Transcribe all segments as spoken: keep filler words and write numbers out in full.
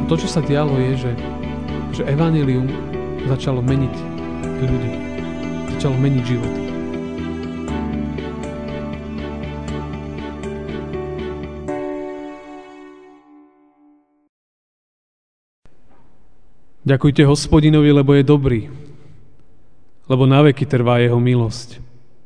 To, čo sa dialo, je, že, že evanjelium začalo meniť ľudí. Začalo meniť životy. Ďakujte Hospodinovi, lebo je dobrý, lebo naveky trvá jeho milosť.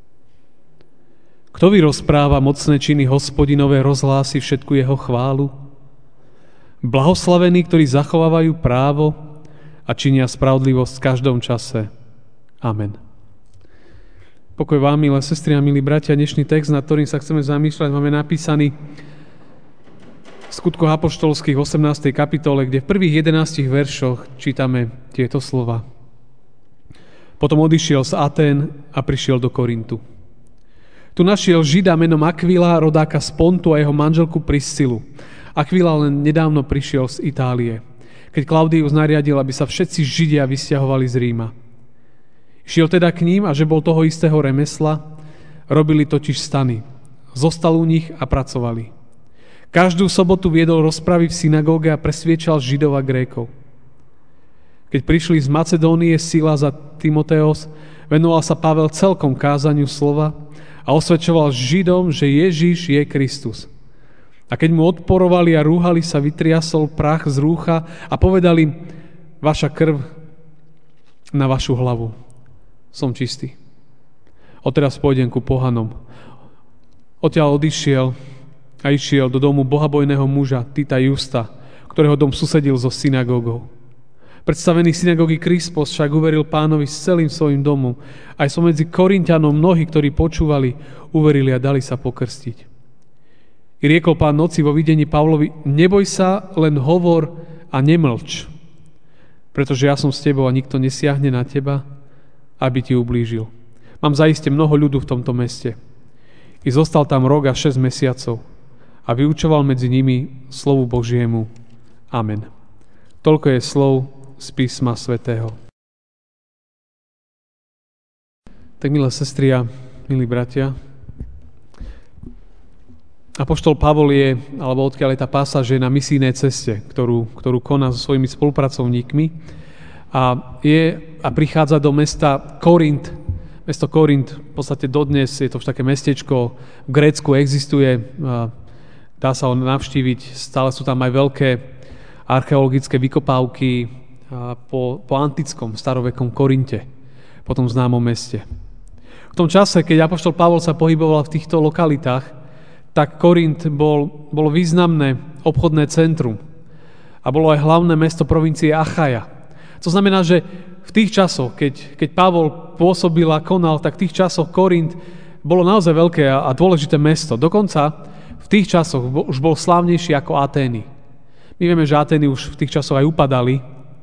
Kto vyrozpráva mocné činy Hospodinové, rozhlási všetku jeho chválu? Blahoslavení, ktorí zachovávajú právo a činia spravodlivosť v každom čase. Amen. Pokoj vám, milé sestry a milí bratia, dnešný text, nad ktorým sa chceme zamýšľať, máme napísaný v Skutkoch apoštolských osemnástej kapitole, kde v prvých jedenástich veršoch čítame tieto slova. Potom odišiel z Atén a prišiel do Korintu. Tu našiel Žida menom Akvila, rodáka z Pontu, a jeho manželku Priscilu. Akvila len nedávno prišiel z Itálie, keď Klaudius nariadil, aby sa všetci Židia vysťahovali z Ríma. Šiel teda k ním, a že bol toho istého remesla, robili totiž stany. Zostal u nich a pracovali. Každú sobotu viedol rozpravy v synagóge a presviečal Židov a Grékov. Keď prišli z Macedónie Silas a Timoteos, venoval sa Pavel celkom kázaniu slova a osvedčoval Židom, že Ježiš je Kristus. A keď mu odporovali a rúhali sa, vytriasol prach z rúcha a povedali: vaša krv na vašu hlavu. Som čistý. Odteraz pôjdem ku pohanom. Odtiaľ odišiel a išiel do domu bohabojného muža Tita Justa, ktorého dom susedil so synagógou. Predstavený synagógy Krispos však uveril Pánovi s celým svojim domom. Aj spomedzi Korinťanom mnohí, ktorí počúvali, uverili a dali sa pokrstiť. I riekol Pán noci vo videní Pavlovi: neboj sa, len hovor a nemlč, pretože ja som s tebou a nikto nesiahne na teba, aby ti ublížil. Mám zaiste mnoho ľudu v tomto meste. I zostal tam rok a šesť mesiacov a vyučoval medzi nimi slovu Božiemu. Amen. Toľko je slov z písma svätého. Tak, milé sestry a milí bratia, apoštol Pavol je, alebo odkiaľ je tá pasáž, je na misijnej ceste, ktorú, ktorú koná so svojimi spolupracovníkmi a, je, a prichádza do mesta Korint. Mesto Korint v podstate dodnes je to už také mestečko, v Grécku existuje, dá sa ho navštíviť, stále sú tam aj veľké archeologické vykopávky po, po antickom, starovekom Korinte, po tom známom meste. V tom čase, keď apoštol Pavol sa pohyboval v týchto lokalitách, tak Korint bol, bolo významné obchodné centrum a bolo aj hlavné mesto provincie Achaja. To znamená, že v tých časoch, keď, keď Pavol pôsobil a konal, tak v tých časoch Korint bolo naozaj veľké a, a dôležité mesto. Dokonca v tých časoch už bol slávnejší ako Atény. My vieme, že Atény už v tých časoch aj upadali.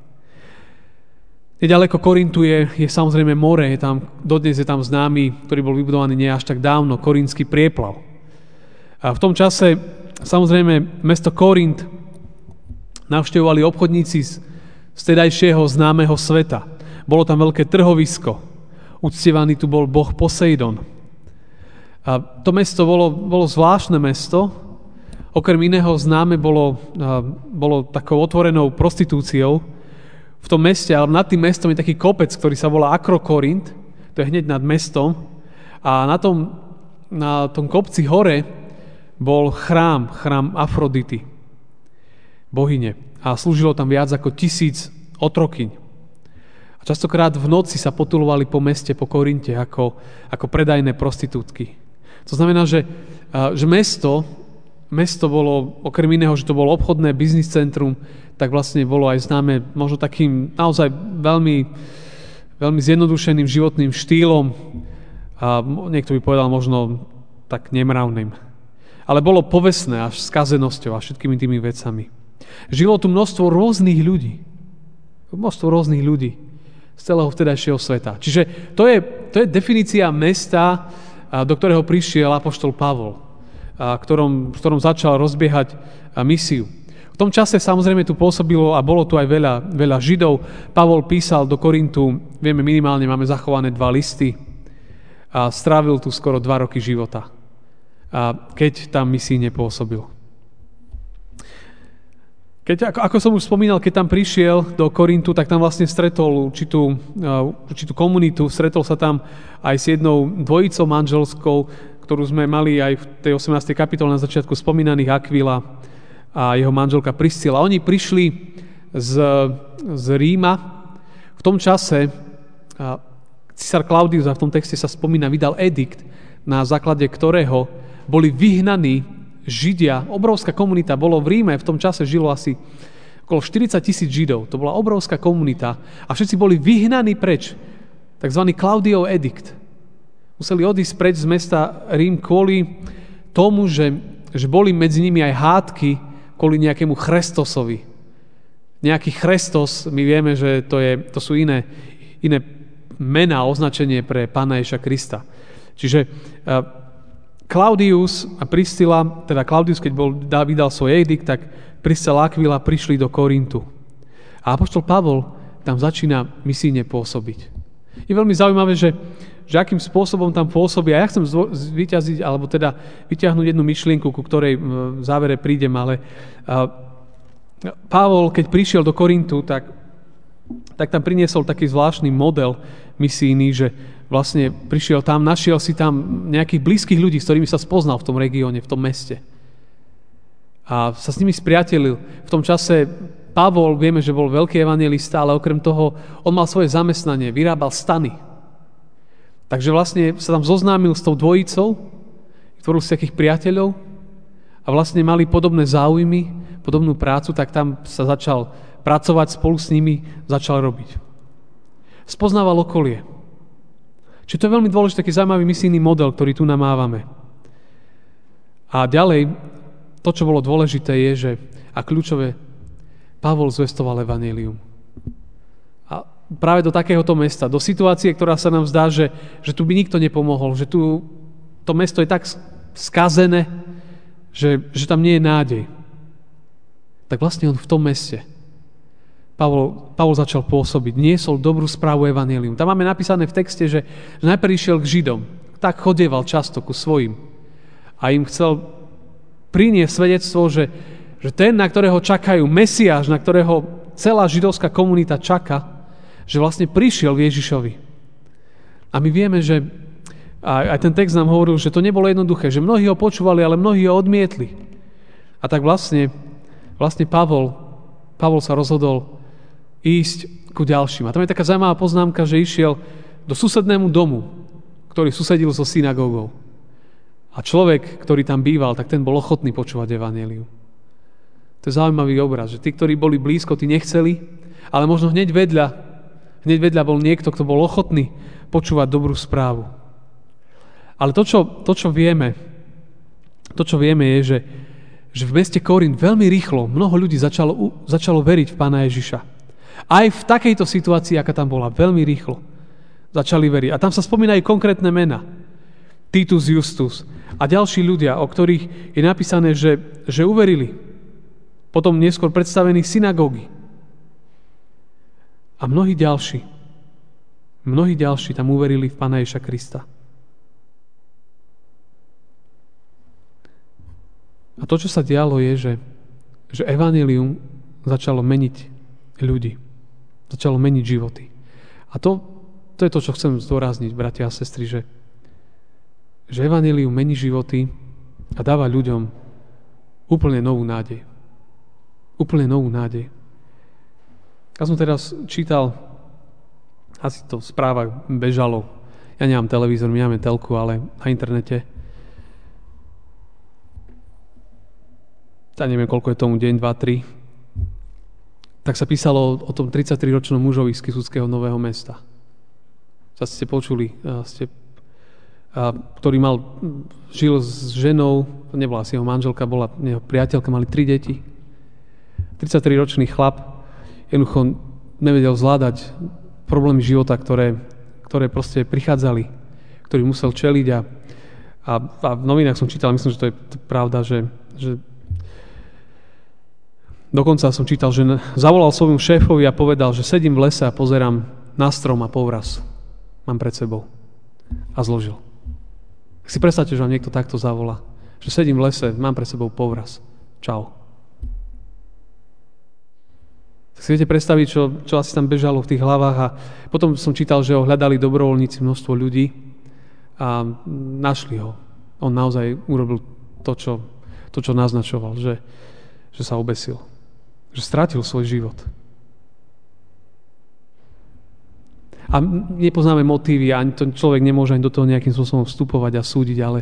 Nedaleko Korintu je, je samozrejme more, je tam, dodnes je tam známy, ktorý bol vybudovaný nie až tak dávno, Korintský prieplav. A v tom čase, samozrejme, mesto Korint navštevovali obchodníci z, z tedajšieho známeho sveta. Bolo tam veľké trhovisko. Uctievaný tu bol boh Poseidon. A to mesto bolo, bolo zvláštne mesto. Okrem iného známe bolo, bolo takou otvorenou prostitúciou. V tom meste, ale nad tým mestom je taký kopec, ktorý sa volá Akrokorint. To je hneď nad mestom. A na tom, na tom kopci hore bol chrám, chrám Afrodity, bohyne. A slúžilo tam viac ako tisíc otrokyň. A častokrát v noci sa potulovali po meste, po Korinte, ako, ako predajné prostitútky. To znamená, že, že mesto, mesto bolo, okrem iného, že to bolo obchodné biznis centrum, tak vlastne bolo aj známe možno takým naozaj veľmi, veľmi zjednodušeným životným štýlom a niekto by povedal možno tak nemravným. Ale bolo povestné až skazenosťou a všetkými tými vecami. Žilo tu množstvo rôznych ľudí. Množstvo rôznych ľudí z celého vtedajšieho sveta. Čiže to je, to je definícia mesta, do ktorého prišiel apoštol Pavol, a ktorom, v ktorom začal rozbiehať misiu. V tom čase samozrejme tu pôsobilo a bolo tu aj veľa, veľa Židov. Pavol písal do Korintu, vieme minimálne, máme zachované dva listy a strávil tu skoro dva roky života, a keď tam misijne pôsobil. Keď, ako, ako som už spomínal, keď tam prišiel do Korintu, tak tam vlastne stretol určitú, určitú komunitu, stretol sa tam aj s jednou dvojicou manželskou, ktorú sme mali aj v tej osemnástej kapitole na začiatku spomínaných, Aquila a jeho manželka Priscila. Oni prišli z, z Ríma. V tom čase císar Klaudius, a v tom texte sa spomína, vydal edikt, na základe ktorého boli vyhnaní Židia. Obrovská komunita bolo v Ríme, v tom čase žilo asi okolo štyridsať tisíc Židov. To bola obrovská komunita a všetci boli vyhnaní preč. Takzvaný Klaudiov edikt. Museli odísť preč z mesta Rím kvôli tomu, že, že boli medzi nimi aj hádky kvôli nejakému Chrestosovi. Nejaký Chrestos, my vieme, že to, je, to sú iné, iné mená, označenie pre Pána Ježiša Krista. Čiže uh, Klaudius a Priscila, teda Klaudius, keď bol, vydal svoj edikt, tak Priscila a Aquila prišli do Korintu. A apoštol Pavol tam začína misijne pôsobiť. Je veľmi zaujímavé, že, že akým spôsobom tam pôsobí. A ja chcem vyťaziť, alebo teda vyťahnuť jednu myšlienku, ku ktorej v závere prídem, ale uh, Pavol, keď prišiel do Korintu, tak, tak tam priniesol taký zvláštny model misijný, že vlastne prišiel tam, našiel si tam nejakých blízkych ľudí, s ktorými sa spoznal v tom regióne, v tom meste. A sa s nimi spriatelil. V tom čase Pavol, vieme, že bol veľký evanjelista, ale okrem toho on mal svoje zamestnanie, vyrábal stany. Takže vlastne sa tam zoznámil s tou dvojicou, tvoril si takých priateľov a vlastne mali podobné záujmy, podobnú prácu, tak tam sa začal pracovať spolu s nimi, začal robiť. Spoznával okolie. Čiže to je veľmi dôležitý, taký zaujímavý misijný model, ktorý tu namávame. A ďalej, to, čo bolo dôležité, je, že a kľúčové, Pavol zvestoval evanjelium. A práve do takéhoto mesta, do situácie, ktorá sa nám zdá, že, že tu by nikto nepomohol, že tu to mesto je tak skazené, že, že tam nie je nádej. Tak vlastne on v tom meste Pavol, Pavol začal pôsobiť, niesol dobrú správu evanjelium. Tam máme napísané v texte, že, že najprv išiel k Židom, tak chodieval často ku svojim a im chcel priniesť svedectvo, že, že ten, na ktorého čakajú, Mesiáš, na ktorého celá židovská komunita čaká, že vlastne prišiel v Ježišovi. A my vieme, že aj ten text nám hovoril, že to nebolo jednoduché, že mnohí ho počúvali, ale mnohí ho odmietli. A tak vlastne, vlastne Pavol, Pavol sa rozhodol ísť ku ďalším. A tam je taká zaujímavá poznámka, že išiel do susednému domu, ktorý susedil so synagógou. A človek, ktorý tam býval, tak ten bol ochotný počúvať evanjelium. To je zaujímavý obraz, že tí, ktorí boli blízko, tí nechceli, ale možno hneď vedľa, hneď vedľa bol niekto, kto bol ochotný počúvať dobrú správu. Ale to, čo, to, čo vieme, to, čo vieme, je, že, že v meste Korint veľmi rýchlo mnoho ľudí začalo, začalo veriť v Pána Ježiša. Aj v takejto situácii, aká tam bola, veľmi rýchlo začali veriť. A tam sa spomínajú konkrétne mená. Titus Justus a ďalší ľudia, o ktorých je napísané, že, že uverili. Potom neskôr predstavení synagógy. A mnohí ďalší, mnohí ďalší tam uverili v Pána Ježiša Krista. A to, čo sa dialo, je, že, že evanjelium začalo meniť ľudí. Začalo meniť životy. A to, to je to, čo chcem zdôrazniť, bratia a sestry, že, že evanjelium mení životy a dáva ľuďom úplne novú nádej. Úplne novú nádej. Ja som teraz čítal, asi to v správach bežalo, ja nemám televízor, my máme telku, ale na internete. Ja neviem, koľko je tomu, deň, dva, tri. Tak sa písalo o tom tridsaťtriročnom mužovi z Kysuckého Nového Mesta. Zase ste počuli, ste, a, ktorý mal, žil s ženou, nebola asi jeho manželka, bola jeho priateľka, mali tri deti. tridsaťtriročný chlap jednoducho nevedel zvládať problémy života, ktoré, ktoré proste prichádzali, ktorý musel čeliť. A, a, a v novinách som čítal, myslím, že to je pravda, že, že dokonca som čítal, že zavolal svojmu šéfovi a povedal, že sedím v lese a pozerám na strom a povraz mám pred sebou. A zložil. Tak si predstavte, že vám niekto takto zavolá. Že sedím v lese, mám pred sebou povraz. Čau. Tak si viete predstaviť, čo, čo asi tam bežalo v tých hlavách a potom som čítal, že ho hľadali dobrovoľníci, množstvo ľudí a našli ho. On naozaj urobil to, čo, to, čo naznačoval, že, že sa obesil. Že stratil svoj život. A nepoznáme motívy, ani to človek nemôže ani do toho nejakým spôsobom vstupovať a súdiť, ale,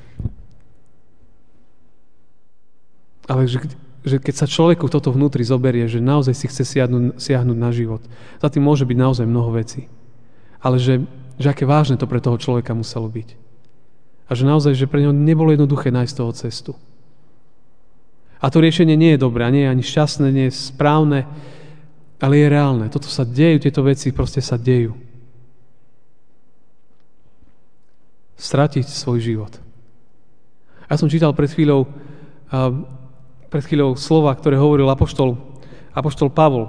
ale že, že keď sa človeku toto vnútri zoberie, že naozaj si chce siahnuť, siahnuť na život, za tým môže byť naozaj mnoho vecí. Ale že, že aké vážne to pre toho človeka muselo byť. A že naozaj, že pre neho nebolo jednoduché nájsť toho cestu. A to riešenie nie je dobré, nie je ani šťastné, nie je správne, ale je reálne. Toto sa dejú, tieto veci proste sa dejú. Stratiť svoj život. Ja som čítal pred chvíľou, uh, pred chvíľou slova, ktoré hovoril apoštol, apoštol Pavol.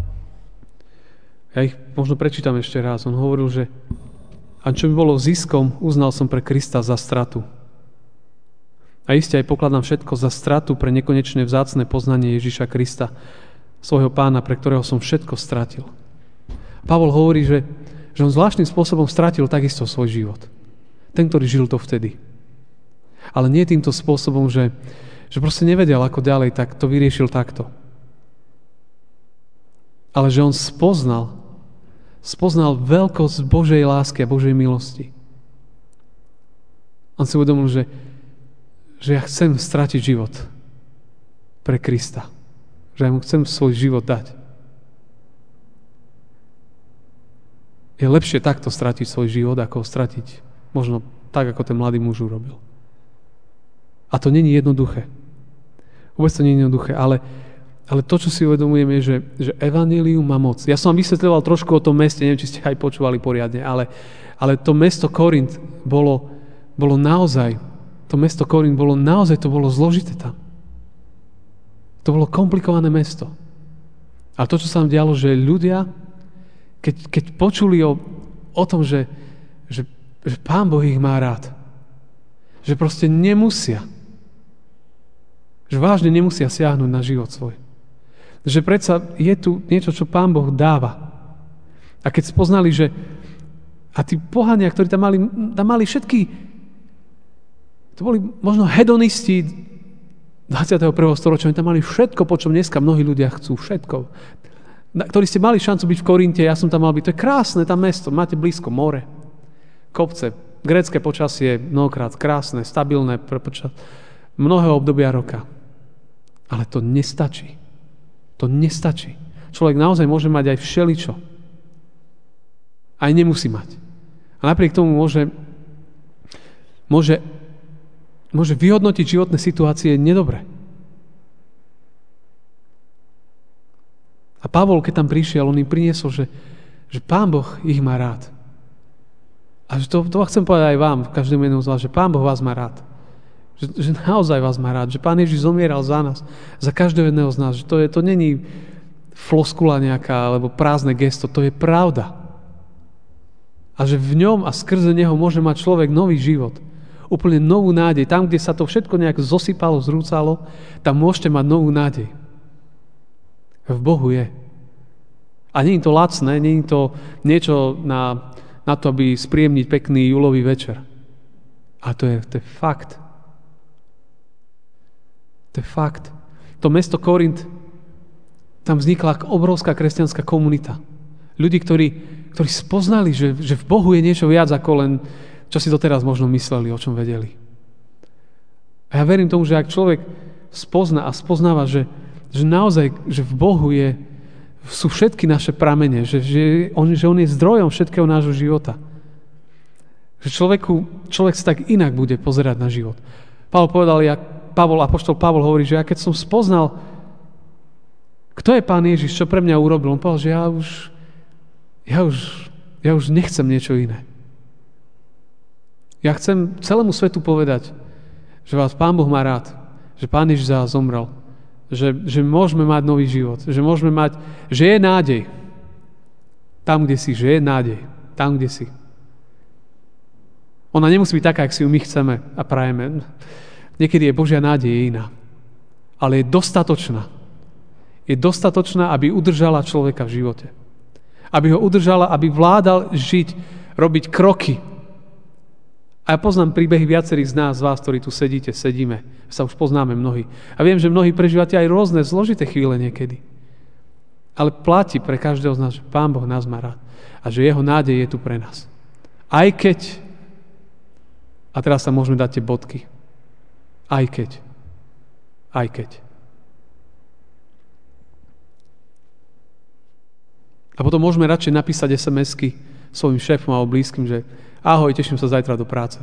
Ja ich možno prečítam ešte raz. On hovoril, že a čo by bolo ziskom, uznal som pre Krista za stratu. A iste aj pokladám všetko za stratu pre nekonečné vzácne poznanie Ježiša Krista, svojho pána, pre ktorého som všetko stratil. Pavol hovorí, že, že on zvláštnym spôsobom stratil takisto svoj život. Ten, ktorý žil to vtedy. Ale nie týmto spôsobom, že, že proste nevedel, ako ďalej, tak to vyriešil takto. Ale že on spoznal, spoznal veľkosť Božej lásky a Božej milosti. On si uvedomil, že, že ja chcem stratiť život pre Krista. Že ja mu chcem svoj život dať. Je lepšie takto stratiť svoj život, ako ho stratiť možno tak, ako ten mladý muž urobil. A to nie je jednoduché. Vôbec to nie je jednoduché, ale, ale to, čo si uvedomujem, je, že, že evanjelium má moc. Ja som vám vysvetľoval trošku o tom meste, neviem, či ste aj počúvali poriadne, ale, ale to mesto Korint bolo, bolo naozaj, to mesto Korint bolo naozaj, to bolo zložité tam. To bolo komplikované mesto. A to, čo sa nám dialo, že ľudia, keď, keď počuli o, o tom, že, že, že Pán Boh ich má rád, že proste nemusia, že vážne nemusia siahnuť na život svoj. Že predsa je tu niečo, čo Pán Boh dáva. A keď spoznali, že a tí pohania, ktorí tam mali, tam mali všetky, to boli možno hedonisti dvadsiateho prvého storočia, oni tam mali všetko, po čom dneska mnohí ľudia chcú, všetko. Ktorí ste mali šancu byť v Korinte, ja som tam mal byť, to je krásne tam mesto, máte blízko more, kopce, grécke počasie, mnohokrát krásne, stabilné, počas mnohého obdobia roka. Ale to nestačí. To nestačí. Človek naozaj môže mať aj všeličo. Aj nemusí mať. A napriek tomu môže môže môže vyhodnotiť životné situácie nedobre. A Pavol, keď tam prišiel, on im priniesol, že, že Pán Boh ich má rád. A že to, to chcem povedať aj vám, každému jednému z vás, že Pán Boh vás má rád. Že, že naozaj vás má rád. Že Pán Ježiš zomieral za nás, za každého jedného z nás. Že to, je, to není floskula nejaká, alebo prázdne gesto, to je pravda. A že v ňom a skrze neho môže mať človek nový život. Úplne novú nádej. Tam, kde sa to všetko nejak zosypalo, zrúcalo, tam môžete mať novú nádej. V Bohu je. A nie je to lacné, nie je to niečo na, na to, aby spríjemniť pekný júlový večer. A to je, to je fakt. To je fakt. To mesto Korint, tam vznikla obrovská kresťanská komunita. Ľudí, ktorí, ktorí spoznali, že, že v Bohu je niečo viac ako len čo si doteraz možno mysleli, o čom vedeli. A ja verím tomu, že ak človek spozná a spoznáva, že, že naozaj, že v Bohu je, sú všetky naše pramene, že, že, on, že on je zdrojom všetkého nášho života. Že človeku, človek sa tak inak bude pozerať na život. Pavol povedal, jak Pavol, apoštol Pavol hovorí, že ja keď som spoznal, kto je Pán Ježiš, čo pre mňa urobil, on povedal, že ja už, ja už, ja už nechcem niečo iné. Ja chcem celému svetu povedať, že vás Pán Boh má rád, že Pán Ježiš za vás zomrel, že, že môžeme mať nový život, že môžeme mať, že je nádej. Tam, kde si, že je nádej. Tam, kde si. Ona nemusí byť taká, ak si ju my chceme a prajeme. Niekedy je Božia nádej iná. Ale je dostatočná. je dostatočná, aby udržala človeka v živote. Aby ho udržala, aby vládal žiť, robiť kroky. A ja poznám príbehy viacerých z nás, z vás, ktorí tu sedíte, sedíme, sa už poznáme mnohí. A viem, že mnohí prežívate aj rôzne zložité chvíle niekedy. Ale platí pre každého z nás, že Pán Boh nás má rád a že jeho nádej je tu pre nás. Aj keď, a teraz sa môžeme dať tie bodky, aj keď, aj keď. A potom môžeme radšej napísať es em esky svojim šéfom alebo blízkym, že ahoj, teším sa zajtra do práce.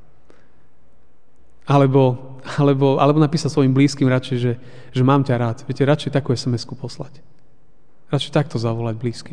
Alebo, alebo, alebo napísať svojim blízkym radšej, že, že mám ťa rád. Viete, radšej takú es em esku poslať. Radšej takto zavolať blízkym.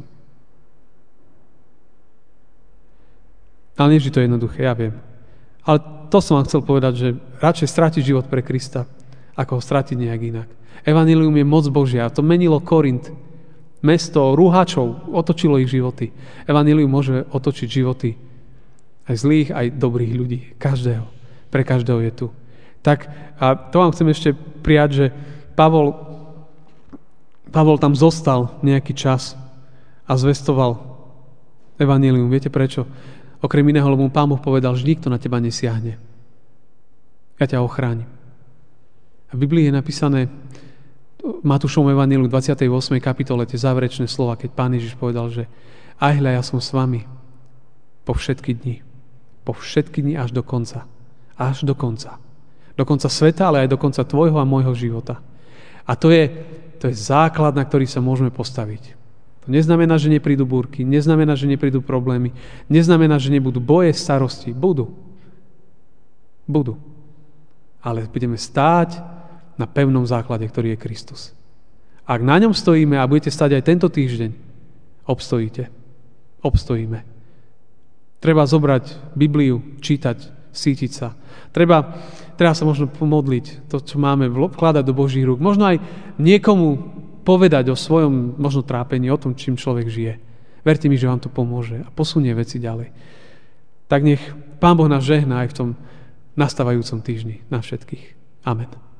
Ale nie, že to je jednoduché, ja viem. Ale to som vám chcel povedať, že radšej stratiť život pre Krista, ako ho stratiť nejak inak. Evanjelium je moc Božia. To menilo Korint. Mesto rúhačov, otočilo ich životy. Evanjelium môže otočiť životy aj zlých, aj dobrých ľudí. Každého. Pre každého je tu. Tak a to vám chcem ešte prijať, že Pavol Pavol tam zostal nejaký čas a zvestoval evanjelium. Viete prečo? Okrem iného, lebo mu Pán Boh povedal, že nikto na teba nesiahne. Ja ťa ochránim. A v Biblii je napísané v Matúšovom evanjeliu dvadsiatej ôsmej kapitole tie záverečné slova, keď Pán Ježiš povedal, že aj hľa, ja som s vami po všetky dni. Po všetky dni až do konca. Až do konca. Do konca sveta, ale aj do konca tvojho a môjho života. A to je To je základ, na ktorý sa môžeme postaviť. To neznamená, že neprídu búrky, neznamená, že neprídu problémy, neznamená, že nebudú boje, starosti. Budú. Budú. Ale budeme stáť na pevnom základe, ktorý je Kristus. Ak na ňom stojíme a budete stáť aj tento týždeň, obstojíte. Obstojíme. Treba zobrať Bibliu, čítať, sítiť sa. Treba Treba sa možno pomodliť, to, čo máme, vkladať do Božích rúk. Možno aj niekomu povedať o svojom možno trápení, o tom, čím človek žije. Verte mi, že vám to pomôže a posunie veci ďalej. Tak nech Pán Boh nás žehná aj v tom nastávajúcom týždni na všetkých. Amen.